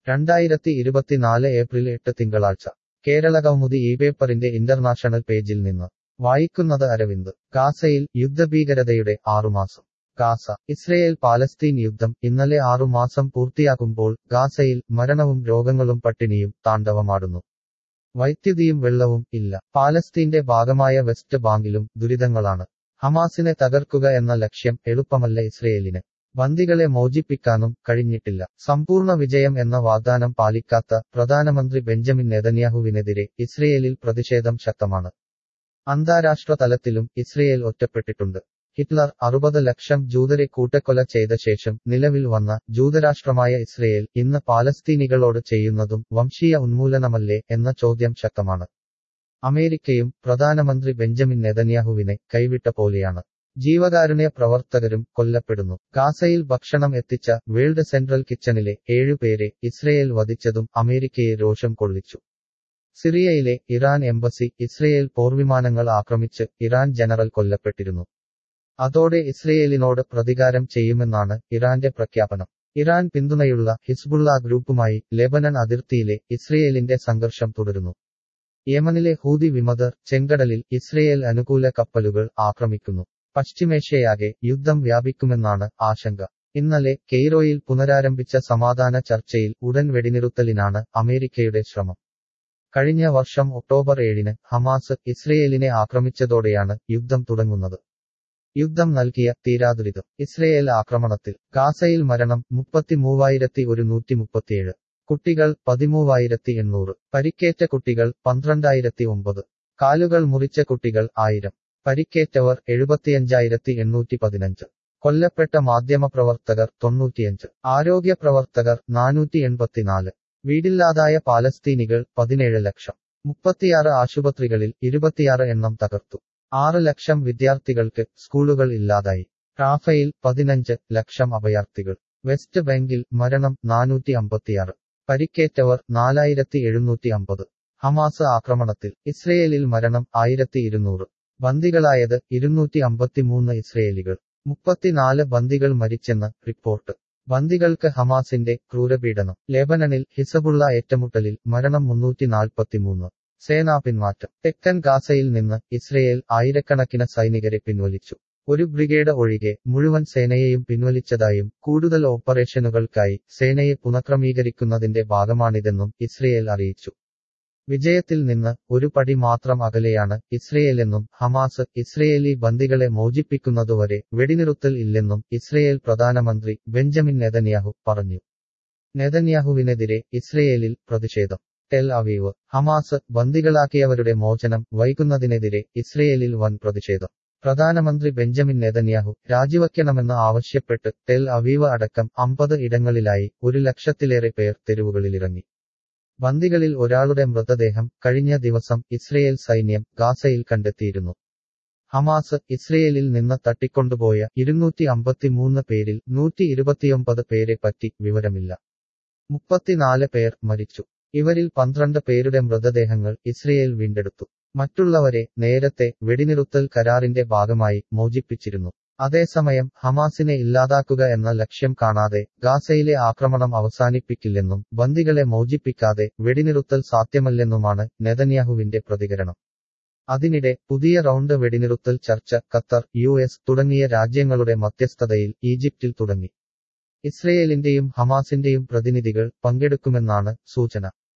2024 April 8 തിങ്കളാഴ്ച കേരളകൗമുദി ഈ പേപ്പറിന്റെ ഇന്റർനാഷണൽ പേജിൽ നിന്ന് വായിക്കുന്നത് അരവിന്ദ്. ഗാസയിൽ യുദ്ധഭീകരതയുടെ 6 മാസം. ഗാസ. ഇസ്രയേൽ പാലസ്തീൻ യുദ്ധം ഇന്നലെ 6 മാസം പൂർത്തിയാകുമ്പോൾ ഗാസയിൽ മരണവും രോഗങ്ങളും പട്ടിണിയും താണ്ഡവമാടുന്നു. വൈദ്യുതിയും വെള്ളവും ഇല്ല. പാലസ്തീന്റെ ഭാഗമായ വെസ്റ്റ് ബാങ്കിലും ദുരിതങ്ങളാണ്. ഹമാസിനെ തകർക്കുക എന്ന ലക്ഷ്യം എളുപ്പമല്ല ഇസ്രയേലിന്. ബന്ദികളെ മോചിപ്പിക്കാനും കഴിഞ്ഞിട്ടില്ല. സമ്പൂർണ്ണ വിജയം എന്ന വാഗ്ദാനം പാലിക്കാത്ത പ്രധാനമന്ത്രി ബെഞ്ചമിൻ നെതന്യാഹുവിനെതിരെ ഇസ്രയേലിൽ പ്രതിഷേധം ശക്തമാണ്. അന്താരാഷ്ട്ര തലത്തിലും ഇസ്രയേൽ ഒറ്റപ്പെട്ടിട്ടുണ്ട്. ഹിറ്റ്ലർ 60 ലക്ഷം ജൂതരെ കൂട്ടക്കൊല ചെയ്ത ശേഷം നിലവിൽ വന്ന ജൂതരാഷ്ട്രമായ ഇസ്രയേൽ ഇന്ന് പാലസ്തീനികളോട് ചെയ്യുന്നതും വംശീയ ഉന്മൂലനമല്ലേ എന്ന ചോദ്യം ശക്തമാണ്. അമേരിക്കയും പ്രധാനമന്ത്രി ബെഞ്ചമിൻ നെതന്യാഹുവിനെ കൈവിട്ട പോലെയാണ്. ജീവകാരുണ്യ പ്രവർത്തകരും കൊല്ലപ്പെടുന്നു. ഗാസയിൽ ഭക്ഷണം എത്തിച്ച വേൾഡ് സെൻട്രൽ കിച്ചണിലെ 7 പേരെ ഇസ്രയേൽ വധിച്ചതും അമേരിക്കയെ രോഷം കൊള്ളിച്ചു. സിറിയയിലെ ഇറാൻ എംബസി ഇസ്രയേൽ പോർവിമാനങ്ങൾ ആക്രമിച്ച് ഇറാൻ ജനറൽ കൊല്ലപ്പെട്ടിരുന്നു. അതോടെ ഇസ്രയേലിനോട് പ്രതികാരം ചെയ്യുമെന്നാണ് ഇറാന്റെ പ്രഖ്യാപനം. ഇറാൻ പിന്തുണയുള്ള ഹിസ്ബുള്ള ഗ്രൂപ്പുമായി ലെബനൻ അതിർത്തിയിലെ ഇസ്രയേലിന്റെ സംഘർഷം തുടരുന്നു. യമനിലെ ഹൂതി വിമതർ ചെങ്കടലിൽ ഇസ്രയേൽ അനുകൂല കപ്പലുകൾ ആക്രമിക്കുന്നു. പശ്ചിമേഷ്യയാകെ യുദ്ധം വ്യാപിക്കുമെന്നാണ് ആശങ്ക. ഇന്നലെ കെയ്റോയിൽ പുനരാരംഭിച്ച സമാധാന ചർച്ചയിൽ ഉടൻ വെടിനിറുത്തലിനാണ് അമേരിക്കയുടെ ശ്രമം. കഴിഞ്ഞ വർഷം ഒക്ടോബർ 7 ഹമാസ് ഇസ്രയേലിനെ ആക്രമിച്ചതോടെയാണ് യുദ്ധം തുടങ്ങുന്നത്. യുദ്ധം നൽകിയ തീരാദുരിതം. ഇസ്രയേൽ ആക്രമണത്തിൽ ഗാസയിൽ മരണം 33,137. കുട്ടികൾ 13,800. പരിക്കേറ്റ കുട്ടികൾ 12,009. കാലുകൾ മുറിച്ച കുട്ടികൾ 1000. പരിക്കേറ്റവർ 75,815. കൊല്ലപ്പെട്ട മാധ്യമപ്രവർത്തകർ 95. ആരോഗ്യ പ്രവർത്തകർ 484. വീടില്ലാതായ പാലസ്തീനികൾ 17 ലക്ഷം. 36 ആശുപത്രികളിൽ 26 എണ്ണം തകർത്തു. 6 ലക്ഷം വിദ്യാർത്ഥികൾക്ക് സ്കൂളുകൾ ഇല്ലാതായി. റാഫയിൽ 15 ലക്ഷം അഭയാർത്ഥികൾ. വെസ്റ്റ് ബാങ്കിൽ മരണം 456. പരിക്കേറ്റവർ 4,750. ഹമാസ് ആക്രമണത്തിൽ ഇസ്രയേലിൽ മരണം 1,200. ബന്ദികളായത് 253 ഇസ്രയേലികൾ. 34 ബന്ദികൾ മരിച്ചെന്ന് റിപ്പോർട്ട്. ബന്ദികൾക്ക് ഹമാസിന്റെ ക്രൂരപീഡനം. ലെബനനിൽ ഹിസബുള്ള ഏറ്റുമുട്ടലിൽ മരണം 343. സേനാ പിന്മാറ്റം. തെക്കൻ ഗാസയിൽ നിന്ന് ഇസ്രയേൽ ആയിരക്കണക്കിന് സൈനികരെ പിൻവലിച്ചു. ഒരു ബ്രിഗേഡ് ഒഴികെ മുഴുവൻ സേനയെയും പിൻവലിച്ചതായും കൂടുതൽ ഓപ്പറേഷനുകൾക്കായി സേനയെ പുനഃക്രമീകരിക്കുന്നതിന്റെ ഭാഗമാണിതെന്നും ഇസ്രയേൽ അറിയിച്ചു. വിജയത്തിൽ നിന്ന് ഒരു പടി മാത്രം അകലെയാണ് ഇസ്രയേലെന്നും ഹമാസ് ഇസ്രയേലി ബന്ദികളെ മോചിപ്പിക്കുന്നതുവരെ വെടിനിറുത്തൽ ഇല്ലെന്നും ഇസ്രയേൽ പ്രധാനമന്ത്രി ബെഞ്ചമിൻ നെതന്യാഹു പറഞ്ഞു. നെതന്യാഹുവിനെതിരെ ഇസ്രയേലിൽ പ്രതിഷേധം. Tel Aviv. ഹമാസ് ബന്ദികളാക്കിയവരുടെ മോചനം വൈകുന്നതിനെതിരെ ഇസ്രയേലിൽ വൻ പ്രതിഷേധം. പ്രധാനമന്ത്രി ബെഞ്ചമിൻ നെതന്യാഹു രാജിവയ്ക്കണമെന്ന് ആവശ്യപ്പെട്ട് ടെൽ അവീവ് അടക്കം 50 ഇടങ്ങളിലായി 1 ലക്ഷത്തിലേറെ പേർ തെരുവുകളിലിറങ്ങി. ബന്ദികളിൽ ഒരാളുടെ മൃതദേഹം കഴിഞ്ഞ ദിവസം ഇസ്രയേൽ സൈന്യം ഗാസയിൽ കണ്ടെത്തിയിരുന്നു. ഹമാസ് ഇസ്രയേലിൽ നിന്ന് തട്ടിക്കൊണ്ടുപോയ 253 പേരിൽ 129 പേരെ പറ്റി വിവരമില്ല. 34 പേർ മരിച്ചു. ഇവരിൽ 12 പേരുടെ മൃതദേഹങ്ങൾ ഇസ്രയേൽ വീണ്ടെടുത്തു. മറ്റുള്ളവരെ നേരത്തെ വെടിനിറുത്തൽ കരാറിന്റെ ഭാഗമായി മോചിപ്പിച്ചിരുന്നു. അതേസമയം ഹമാസിനെ ഇല്ലാതാക്കുക എന്ന ലക്ഷ്യം കാണാതെ ഗാസയിലെ ആക്രമണം അവസാനിപ്പിക്കില്ലെന്നും ബന്ദികളെ മോചിപ്പിക്കാതെ വെടിനിറുത്തൽ സാധ്യമല്ലെന്നുമാണ് നെതന്യാഹുവിന്റെ പ്രതികരണം. അതിനിടെ പുതിയ റൗണ്ട് വെടിനിറുത്തൽ ചർച്ച ഖത്തർ, US തുടങ്ങിയ രാജ്യങ്ങളുടെ മധ്യസ്ഥതയിൽ ഈജിപ്തിൽ തുടങ്ങി. ഇസ്രയേലിന്റെയും ഹമാസിന്റെയും പ്രതിനിധികൾ പങ്കെടുക്കുമെന്നാണ് സൂചന.